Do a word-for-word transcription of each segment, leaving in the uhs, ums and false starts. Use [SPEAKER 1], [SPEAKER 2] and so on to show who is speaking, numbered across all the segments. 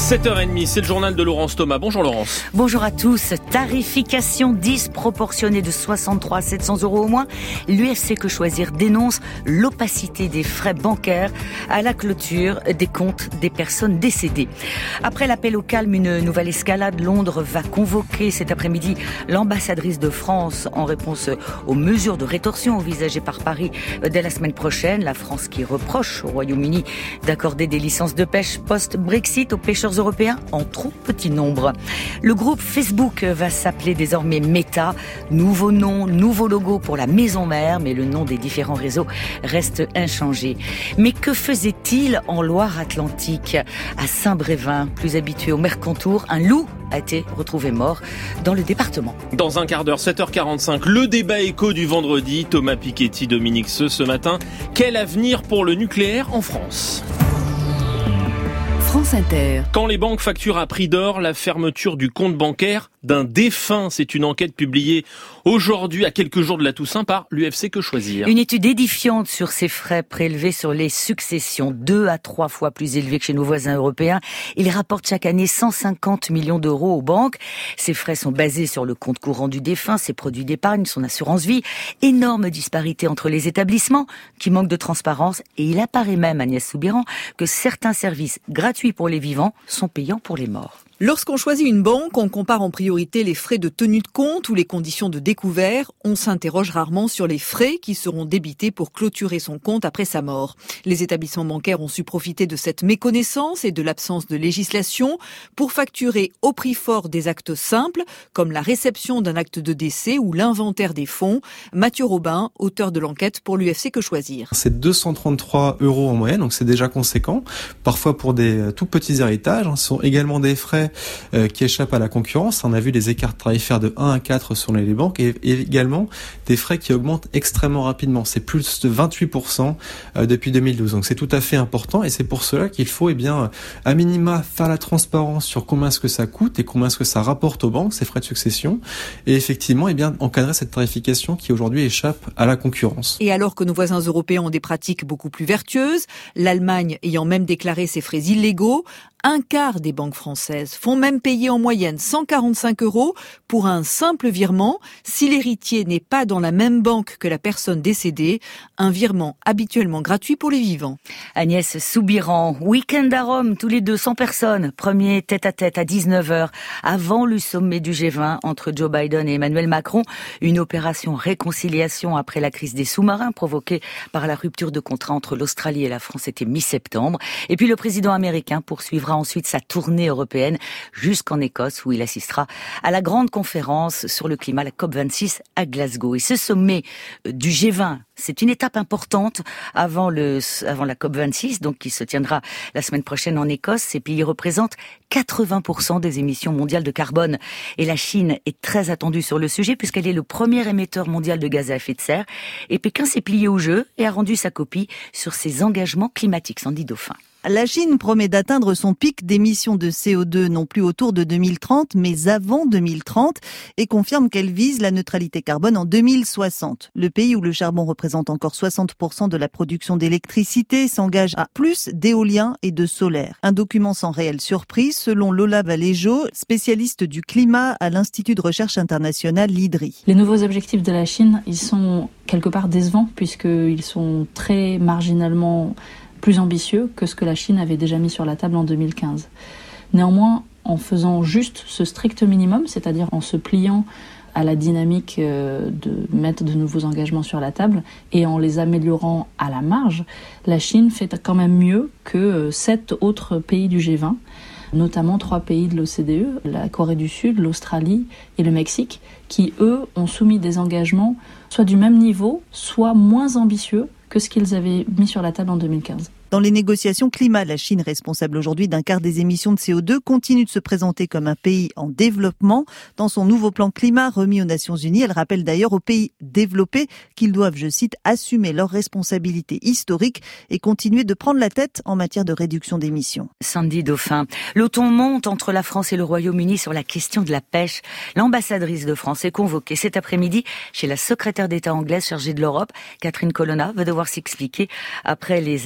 [SPEAKER 1] sept heures trente, c'est le journal de Laurence Thomas. Bonjour Laurence.
[SPEAKER 2] Bonjour à tous. Tarification disproportionnée de soixante-trois à sept cents euros au moins. L'U F C Que Choisir dénonce l'opacité des frais bancaires à la clôture des comptes des personnes décédées. Après l'appel au calme, une nouvelle escalade. Londres va convoquer cet après-midi l'ambassadrice de France en réponse aux mesures de rétorsion envisagées par Paris dès la semaine prochaine. La France qui reproche au Royaume-Uni d'accorder des licences de pêche post-Brexit aux pêcheurs européens en trop petit nombre. Le groupe Facebook va s'appeler désormais Meta. Nouveau nom, nouveau logo pour la maison mère, mais le nom des différents réseaux reste inchangé. Mais que faisait-il en Loire-Atlantique? À Saint-Brévin, plus habitué au Mercantour, un loup a été retrouvé mort dans le département.
[SPEAKER 1] Dans un quart d'heure, sept heures quarante-cinq, le débat éco du vendredi. Thomas Piketty, Dominique Seux ce matin. Quel avenir pour le nucléaire en France ?
[SPEAKER 3] France Inter.
[SPEAKER 1] Quand les banques facturent à prix d'or la fermeture du compte bancaire d'un défunt, c'est une enquête publiée aujourd'hui, à quelques jours de la Toussaint, par l'U F C Que Choisir.
[SPEAKER 2] Une étude édifiante sur ces frais prélevés sur les successions, deux à trois fois plus élevés que chez nos voisins européens. Ils rapportent chaque année cent cinquante millions d'euros aux banques. Ces frais sont basés sur le compte courant du défunt, ses produits d'épargne, son assurance vie. Énorme disparité entre les établissements qui manquent de transparence. Et il apparaît même, Agnès Soubiran, que certains services gratuits pour les vivants sont payants pour les morts.
[SPEAKER 3] Lorsqu'on choisit une banque, on compare en priorité les frais de tenue de compte ou les conditions de découvert. On s'interroge rarement sur les frais qui seront débités pour clôturer son compte après sa mort. Les établissements bancaires ont su profiter de cette méconnaissance et de l'absence de législation pour facturer au prix fort des actes simples, comme la réception d'un acte de décès ou l'inventaire des fonds. Mathieu Robin, auteur de l'enquête pour l'U F C Que Choisir.
[SPEAKER 4] C'est deux cent trente-trois euros en moyenne, donc c'est déjà conséquent. Parfois pour des tout petits héritages, ce sont également des frais Euh, qui échappent à la concurrence. On a vu des écarts tarifaires de un à quatre sur les banques et, et également des frais qui augmentent extrêmement rapidement. C'est plus de vingt-huit pour cent euh, depuis deux mille douze. Donc c'est tout à fait important et c'est pour cela qu'il faut, eh bien, à minima, faire la transparence sur combien est-ce que ça coûte et combien est-ce que ça rapporte aux banques, ces frais de succession. Et effectivement, eh bien, encadrer cette tarification qui aujourd'hui échappe à la concurrence.
[SPEAKER 3] Et alors que nos voisins européens ont des pratiques beaucoup plus vertueuses, l'Allemagne ayant même déclaré ses frais illégaux, un quart des banques françaises font même payer en moyenne cent quarante-cinq euros pour un simple virement si l'héritier n'est pas dans la même banque que la personne décédée, un virement habituellement gratuit pour les vivants.
[SPEAKER 2] Agnès Soubiran, week-end à Rome, tous les deux cent personnes, premier tête-à-tête à dix-neuf heures, avant le sommet du G vingt entre Joe Biden et Emmanuel Macron, une opération réconciliation après la crise des sous-marins provoquée par la rupture de contrat entre l'Australie et la France, c'était mi-septembre, et puis le président américain poursuivra ensuite sa tournée européenne jusqu'en Écosse où il assistera à la grande conférence sur le climat, la COP vingt-six à Glasgow. Et ce sommet du G vingt, c'est une étape importante avant le avant la COP vingt-six, donc qui se tiendra la semaine prochaine en Écosse. Ces pays représentent quatre-vingts pour cent des émissions mondiales de carbone. Et la Chine est très attendue sur le sujet puisqu'elle est le premier émetteur mondial de gaz à effet de serre. Et Pékin s'est plié au jeu et a rendu sa copie sur ses engagements climatiques. Sandy Dauphin.
[SPEAKER 5] La Chine promet d'atteindre son pic d'émissions de C O deux non plus autour de deux mille trente, mais avant deux mille trente, et confirme qu'elle vise la neutralité carbone en deux mille soixante. Le pays où le charbon représente encore soixante pour cent de la production d'électricité s'engage à plus d'éolien et de solaire. Un document sans réelle surprise, selon Lola Valéjo, spécialiste du climat à l'Institut de recherche international l'I D R I.
[SPEAKER 6] Les nouveaux objectifs de la Chine, ils sont quelque part décevants puisqu'ils sont très marginalement plus ambitieux que ce que la Chine avait déjà mis sur la table en deux mille quinze. Néanmoins, en faisant juste ce strict minimum, c'est-à-dire en se pliant à la dynamique de mettre de nouveaux engagements sur la table et en les améliorant à la marge, la Chine fait quand même mieux que sept autres pays du G vingt, notamment trois pays de l'O C D E, la Corée du Sud, l'Australie et le Mexique, qui, eux, ont soumis des engagements soit du même niveau, soit moins ambitieux que ce qu'ils avaient mis sur la table en deux mille quinze.
[SPEAKER 5] Dans les négociations climat, la Chine, responsable aujourd'hui d'un quart des émissions de C O deux, continue de se présenter comme un pays en développement. Dans son nouveau plan climat remis aux Nations Unies, elle rappelle d'ailleurs aux pays développés qu'ils doivent, je cite, assumer leurs responsabilités historiques et continuer de prendre la tête en matière de réduction d'émissions.
[SPEAKER 2] Sandy Dauphin. Le ton monte entre la France et le Royaume-Uni sur la question de la pêche. L'ambassadrice de France est convoquée cet après-midi chez la secrétaire d'État anglaise chargée de l'Europe. Catherine Colonna va devoir s'expliquer après les actions envisagées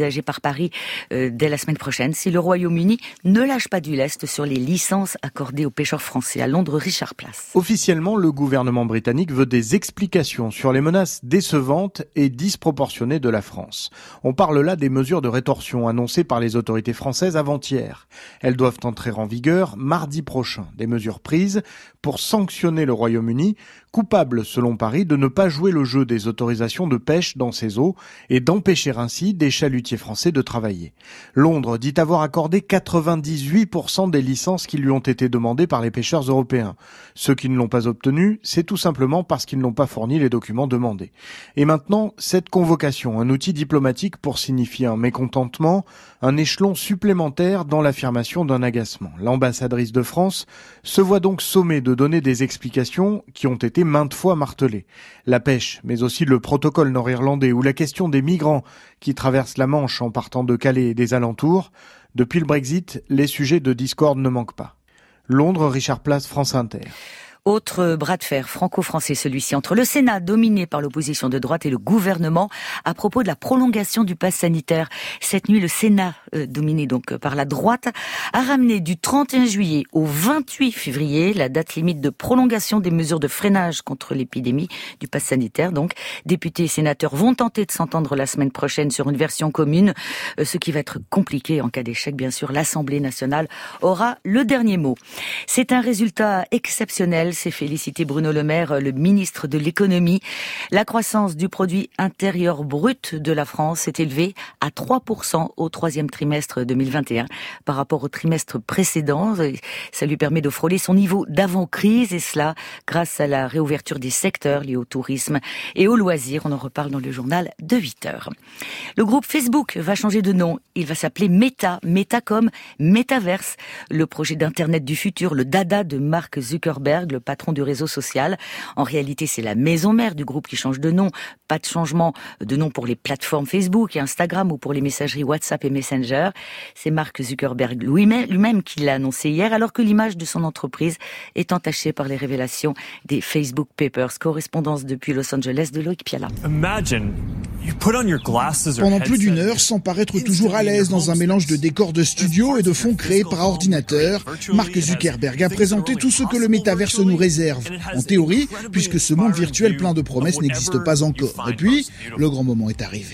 [SPEAKER 2] envisagée par Paris euh, dès la semaine prochaine si le Royaume-Uni ne lâche pas du lest sur les licences accordées aux pêcheurs français. À Londres, Richard Place.
[SPEAKER 7] Officiellement, le gouvernement britannique veut des explications sur les menaces décevantes et disproportionnées de la France. On parle là des mesures de rétorsion annoncées par les autorités françaises avant-hier. Elles doivent entrer en vigueur mardi prochain. Des mesures prises pour sanctionner le Royaume-Uni, coupable selon Paris de ne pas jouer le jeu des autorisations de pêche dans ses eaux et d'empêcher ainsi des chalutiers français de travailler. Londres dit avoir accordé quatre-vingt-dix-huit pour cent des licences qui lui ont été demandées par les pêcheurs européens. Ceux qui ne l'ont pas obtenu, c'est tout simplement parce qu'ils n'ont pas fourni les documents demandés. Et maintenant, cette convocation, un outil diplomatique pour signifier un mécontentement, un échelon supplémentaire dans l'affirmation d'un agacement. L'ambassadrice de France se voit donc sommée de donner des explications qui ont été maintes fois martelées. La pêche, mais aussi le protocole nord-irlandais ou la question des migrants qui traversent la Manche en partant de Calais et des alentours. Depuis le Brexit, les sujets de discorde ne manquent pas. Londres, Richard Place, France Inter.
[SPEAKER 2] Autre bras de fer franco-français, celui-ci entre le Sénat, dominé par l'opposition de droite, et le gouvernement à propos de la prolongation du pass sanitaire. Cette nuit, le Sénat, euh, dominé donc par la droite, a ramené du trente et un juillet au vingt-huit février la date limite de prolongation des mesures de freinage contre l'épidémie du pass sanitaire. Donc, députés et sénateurs vont tenter de s'entendre la semaine prochaine sur une version commune, euh, ce qui va être compliqué en cas d'échec. Bien sûr, l'Assemblée nationale aura le dernier mot. C'est un résultat exceptionnel. C'est félicité Bruno Le Maire, le ministre de l'économie. La croissance du produit intérieur brut de la France s'est élevée à trois pour cent au troisième trimestre deux mille vingt et un par rapport au trimestre précédent. Ça lui permet de frôler son niveau d'avant-crise et cela grâce à la réouverture des secteurs liés au tourisme et aux loisirs. On en reparle dans le journal de huit heures. Le groupe Facebook va changer de nom. Il va s'appeler Meta, Meta comme Metaverse, le projet d'internet du futur, le dada de Mark Zuckerberg, le patron du réseau social. En réalité, c'est la maison mère du groupe qui change de nom. Pas de changement de nom pour les plateformes Facebook et Instagram ou pour les messageries WhatsApp et Messenger. C'est Mark Zuckerberg lui-même qui l'a annoncé hier, alors que l'image de son entreprise est entachée par les révélations des Facebook Papers. Correspondance depuis Los Angeles de Loïc Piala.
[SPEAKER 8] Pendant plus d'une heure, sans paraître toujours à l'aise dans un mélange de décors de studio et de fonds créés par ordinateur, Mark Zuckerberg a présenté tout ce que le métaverse nous réserve. En théorie, puisque ce monde virtuel plein de promesses n'existe pas encore. Et puis, le grand moment est arrivé.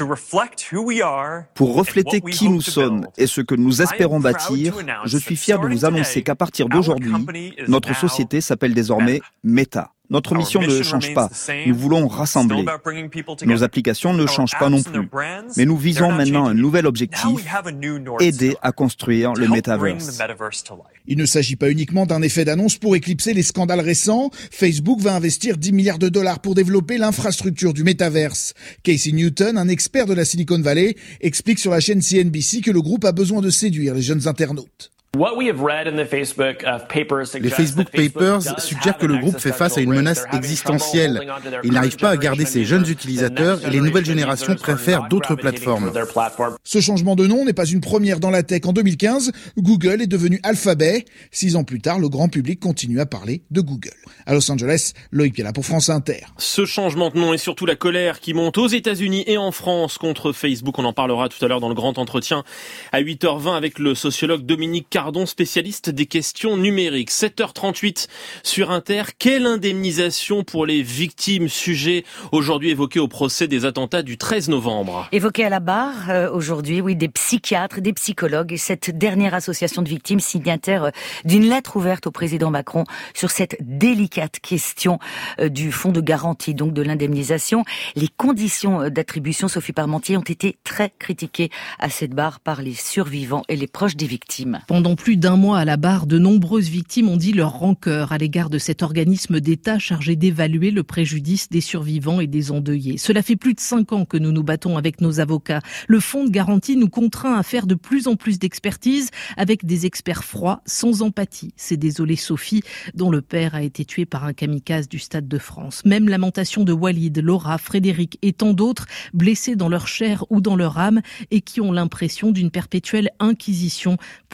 [SPEAKER 9] Pour refléter qui nous sommes et ce que nous espérons bâtir, je suis fier de vous annoncer qu'à partir d'aujourd'hui, notre société s'appelle désormais Meta. Notre mission ne change pas. Nous voulons rassembler. Nos applications ne changent pas non plus. Mais nous visons maintenant un nouvel objectif, aider à construire le Metaverse.
[SPEAKER 8] Il ne s'agit pas uniquement d'un effet d'annonce pour éclipser les scandales récents. Facebook va investir dix milliards de dollars pour développer l'infrastructure du Metaverse. Casey Newton, un expert de la Silicon Valley, explique sur la chaîne C N B C que le groupe a besoin de séduire les jeunes internautes.
[SPEAKER 10] Les Facebook Papers suggèrent que le groupe fait face à une menace existentielle. Il n'arrive pas à garder ses jeunes utilisateurs et les nouvelles générations préfèrent d'autres plateformes.
[SPEAKER 8] Ce changement de nom n'est pas une première dans la tech. En deux mille quinze, Google est devenu Alphabet. Six ans plus tard, le grand public continue à parler de Google. À Los Angeles, Loïc Piala pour France Inter.
[SPEAKER 1] Ce changement de nom et surtout la colère qui monte aux États-Unis et en France contre Facebook. On en parlera tout à l'heure dans le grand entretien à huit heures vingt avec le sociologue Dominique Cardon, spécialiste des questions numériques. sept heures trente-huit sur Inter. Quelle indemnisation pour les victimes? Sujet aujourd'hui évoqué au procès des attentats du treize novembre.
[SPEAKER 2] Évoqué à la barre euh, aujourd'hui, oui, des psychiatres, des psychologues et cette dernière association de victimes signataire euh, d'une lettre ouverte au président Macron sur cette délicate question euh, du fonds de garantie, donc de l'indemnisation. Les conditions euh, d'attribution, Sophie Parmentier, ont été très critiquées à cette barre par les survivants et les proches des victimes.
[SPEAKER 11] Pendant plus d'un mois à la barre, de nombreuses victimes ont dit leur rancœur à l'égard de cet organisme d'État chargé d'évaluer le préjudice des survivants et des endeuillés. Cela fait plus de cinq ans que nous nous battons avec nos avocats. Le fonds de garantie nous contraint à faire de plus en plus d'expertises avec des experts froids, sans empathie. C'est désolé Sophie, dont le père a été tué par un kamikaze du Stade de France. Même lamentation de Walid, Laura, Frédéric et tant d'autres blessés dans leur chair ou dans leur âme et qui ont l'impression d'une perpétuelle inquisition pour vérifier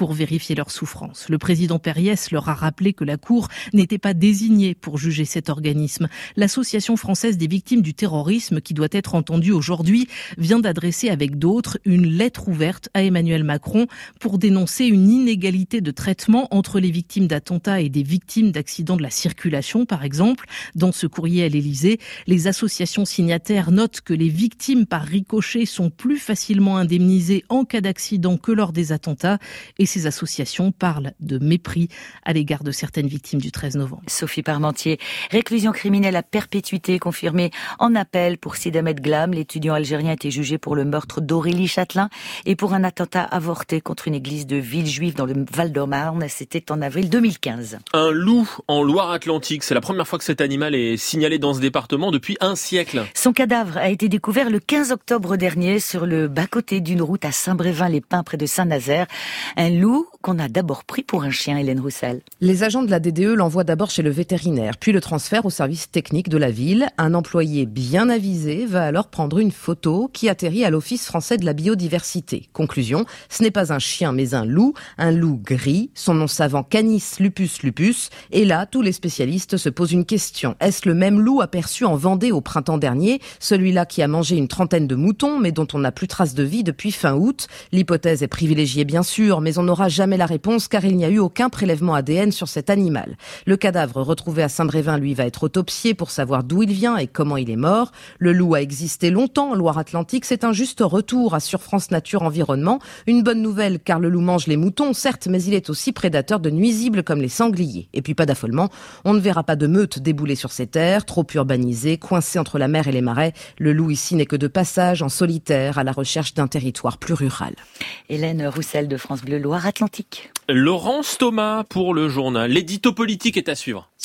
[SPEAKER 11] justifier leur souffrance. Le président Périès leur a rappelé que la Cour n'était pas désignée pour juger cet organisme. L'Association française des victimes du terrorisme, qui doit être entendue aujourd'hui, vient d'adresser avec d'autres une lettre ouverte à Emmanuel Macron pour dénoncer une inégalité de traitement entre les victimes d'attentats et des victimes d'accidents de la circulation, par exemple. Dans ce courrier à l'Élysée, les associations signataires notent que les victimes par ricochet sont plus facilement indemnisées en cas d'accident que lors des attentats, et ces associations parlent de mépris à l'égard de certaines victimes du treize novembre.
[SPEAKER 2] Sophie Parmentier, réclusion criminelle à perpétuité confirmée en appel pour Sid Ahmed Glam. L'étudiant algérien a été jugé pour le meurtre d'Aurélie Châtelain et pour un attentat avorté contre une église de Villejuif dans le Val-de-Marne. C'était en avril deux mille quinze.
[SPEAKER 1] Un loup en Loire-Atlantique. C'est la première fois que cet animal est signalé dans ce département depuis un siècle.
[SPEAKER 2] Son cadavre a été découvert le quinze octobre dernier sur le bas-côté d'une route à Saint-Brévin-les-Pins près de Saint-Nazaire. Un loup qu'on a d'abord pris pour un chien, Hélène Roussel.
[SPEAKER 12] Les agents de la D D E l'envoient d'abord chez le vétérinaire, puis le transfèrent au service technique de la ville. Un employé bien avisé va alors prendre une photo qui atterrit à l'Office français de la biodiversité. Conclusion, ce n'est pas un chien mais un loup, un loup gris, son nom savant Canis lupus lupus. Et là, tous les spécialistes se posent une question. Est-ce le même loup aperçu en Vendée au printemps dernier, celui-là qui a mangé une trentaine de moutons mais dont on n'a plus trace de vie depuis fin août? L'hypothèse est privilégiée bien sûr, mais on n'aura jamais la réponse car il n'y a eu aucun prélèvement A D N sur cet animal. Le cadavre retrouvé à Saint-Brévin, lui, va être autopsié pour savoir d'où il vient et comment il est mort. Le loup a existé longtemps en Loire-Atlantique, c'est un juste retour, assure France Nature Environnement. Une bonne nouvelle car le loup mange les moutons, certes, mais il est aussi prédateur de nuisibles comme les sangliers. Et puis pas d'affolement, on ne verra pas de meute débouler sur ces terres, trop urbanisées, coincées entre la mer et les marais. Le loup ici n'est que de passage, en solitaire, à la recherche d'un territoire plus rural.
[SPEAKER 2] Hélène Roussel de France Bleu Loire-Atlantique.
[SPEAKER 1] Laurence Thomas pour le journal. L'édito politique est à suivre.